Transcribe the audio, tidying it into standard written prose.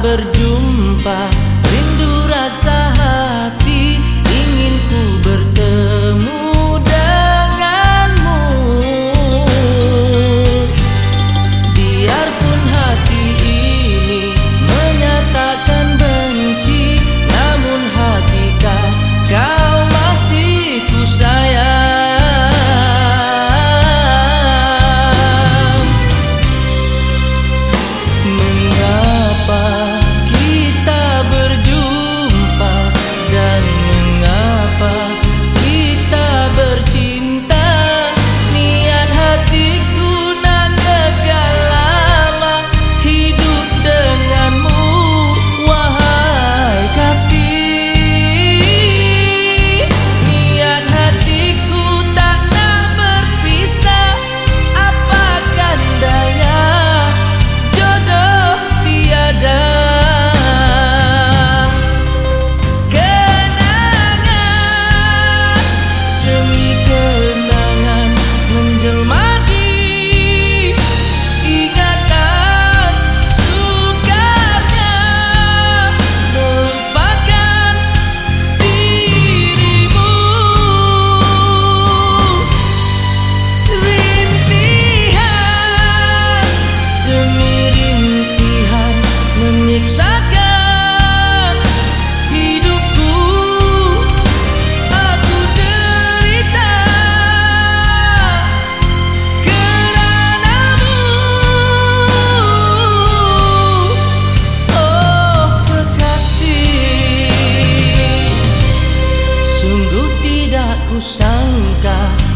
berjumpa, rindu rasa hati, ingin ku bertemu denganmu. Biarpun hati ini menyatakan benci, namun hakikat kau masih ku sayang. Mengapa kita berjumpa dan mengapa kita bercinta? Niat hatiku nan kekal lama hidup denganmu, wahai kasih. Niat hatiku tak nak berpisah, apakan daya jodoh tiada. Kenangan demi kenangan menjelma di ingatan, sukarnya melupakan dirimu. Rintihan demi rintihan menyiksakan hidupku, aku derita keranamu. Oh kekasih, sungguh tidak kusangka